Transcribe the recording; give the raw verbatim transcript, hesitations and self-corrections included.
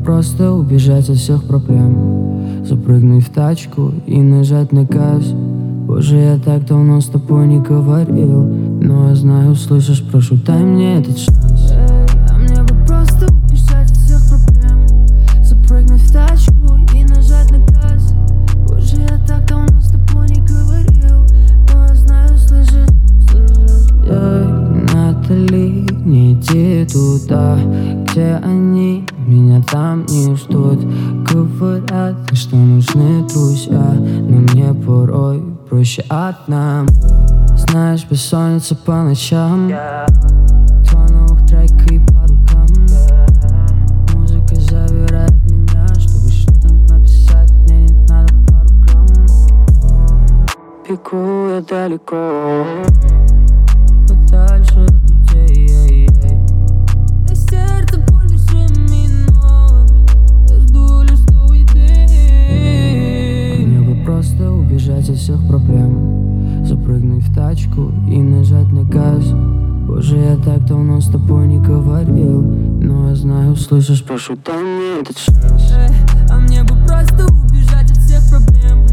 просто убежать от всех проблем, запрыгнуть в тачку и нажать на газ. Боже, я так давно с тобой не говорил, но я знаю, слышишь, прошу, дай мне этот шанс. Эй, а мне бы просто убежать от всех проблем, запрыгнуть в тачку и нажать на газ. Боже, я так давно с тобой не говорил, но я знаю, слышишь, слышишь. Эй, Натали, не иди туда, где они, меня там не ждут. Говорят, что нужны друзья, но мне порой проще одна. Знаешь, бессонница по ночам, два новых трека и по рукам. Музыка забирает меня, чтобы что-то написать, мне не надо пару грамм. Бегу я далеко, подальше от людей. На сердце боль душе минор, я жду лишь новый день. Мне бы просто убежать от всех проблем, запрыгнуть в тачку и нажать на газ. Боже, я так давно с тобой не говорил, но я знаю, слышишь, прошу, дай мне этот шанс. Эй, а мне бы просто убежать от всех проблем,